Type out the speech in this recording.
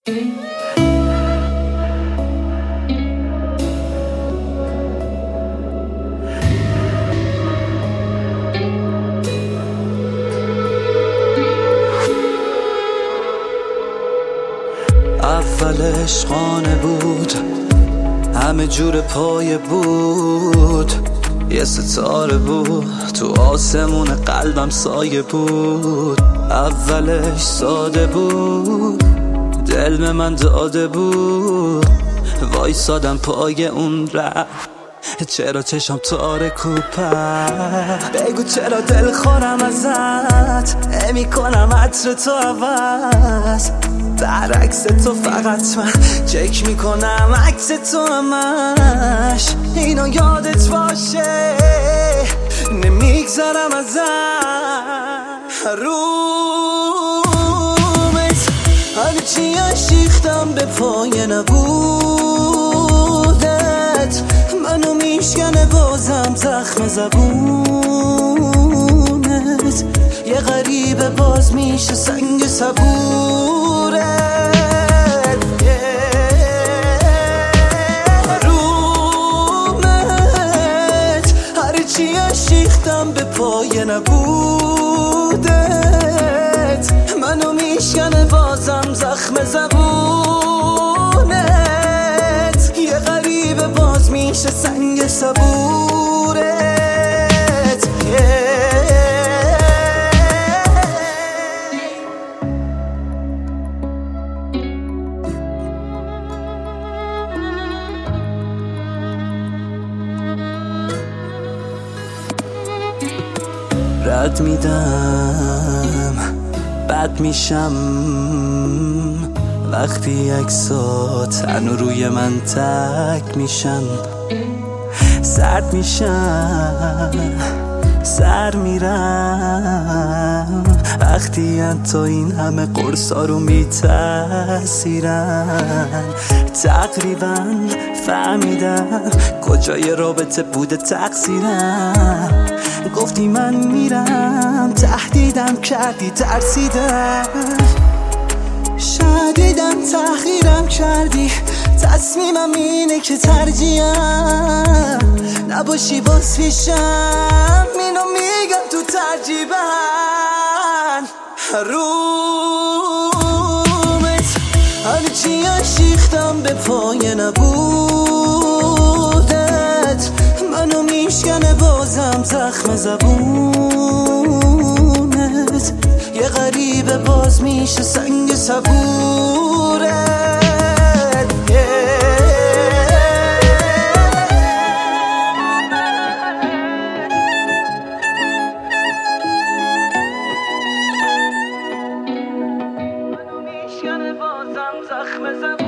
اولش خانه بود، همه جور پایه بود، یه ستاره بود تو آسمون قلبم سایه بود. اولش ساده بود، دل به من داده بود، وایسادم پای اون ره. چرا چشم تارک و پر، بگو چرا دل خورم ازت، نمی کنم عطر تو عوض، برعکس تو فقط من چک میکنم عکس تو همش. اینو یادت باشه نمیگذرم ازت. رومت هرچی اشیختم به پای نبودت، منو میشکنه بازم زخم زبونت، یه غریبه باز میشه سنگ صبورت. رومت هرچی اشیختم به پای نبودت، منو میشکنه بازم زخم زبونت، یه غریبه باز میشه سنگ صبورت. رد میدم بد میشم وقتی عکسات تنو روی من تک میشن، سرد میشم سر میرم وقتی تو این همه قرصا رو میتاثیرن. تقریبا فهمیدم کجای رابطه بوده تقصیرم، گفتی من میرم تهدیدم کردی ترسیدم، شدیدم تحقیرم کردی، تصمیمم اینه که ترجیحم نباشی باز پیشم، اینو میگم تو ترجیبم. رومت هرچی اشیختم به پای نبودت، منو میشکنه بازم زخم زبونت، یه غریبه باز میشه سنگ صبورت. منو میشکنه بازم زخم زبونت.